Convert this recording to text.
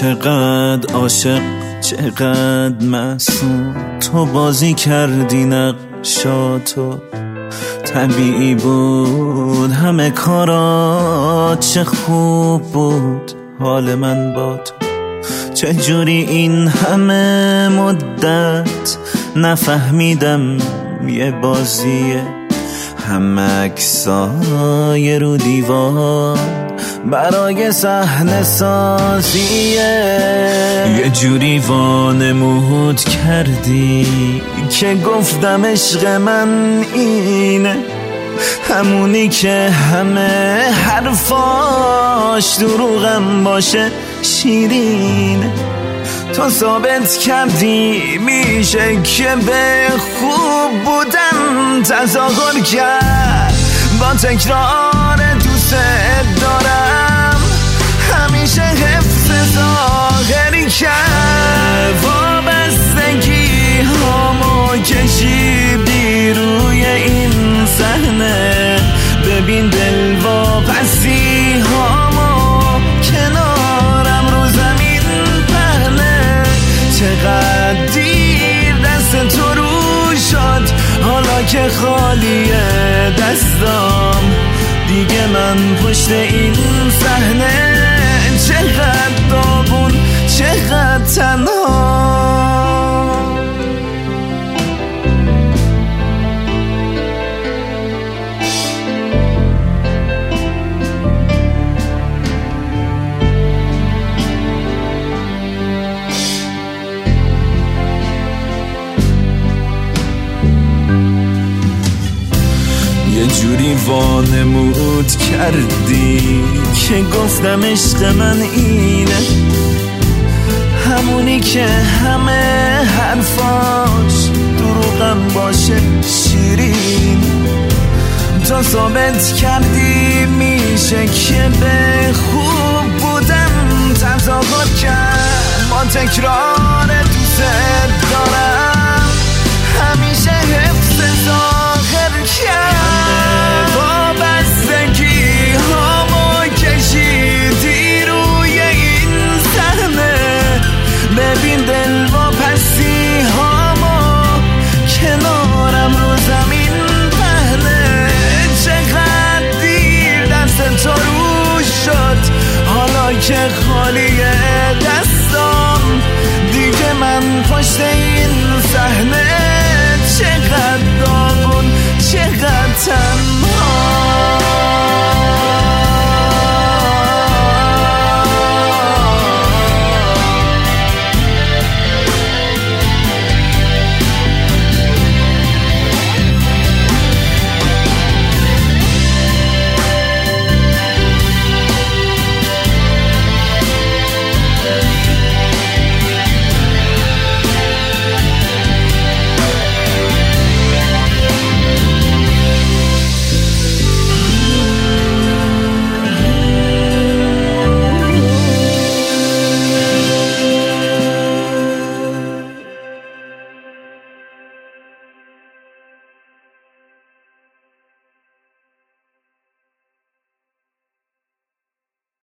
چقدر عاشق چقدر معصوم تو بازی کردی نقشاتو طبیعی بود همه کارات چه خوب بود حال من با تو چجوری این همه مدت نفهمیدم یه بازیه هم عکسای رو دیوار برای صحنه سازیه یه جوری وانمود کردی که گفتم عشق من اینه همونی که همه حرفاش دروغم باشه شیرینه تو ثابت کردی میشه که به خوب بودن تظاهر کرد با تکرار دوست دارم همیشه حفظ ظاهری کرد وابستگی هامو کشیدی روی این صحنه ببین دل واپسی هامو کنارم رو زمین پهنه چقدر دیر دست تو رو شد حالا که خالیه دستام دیگه من پشت این صحنه چقدر داغون چقدر تنها یه جوری وانمود کردی که گفتم عشق من اینه همونی که همه حرفاش دروغم باشه شیرین تو ثابت کردی میشه که به خوب بودم تظاهر کرد با تکرار دوست دارم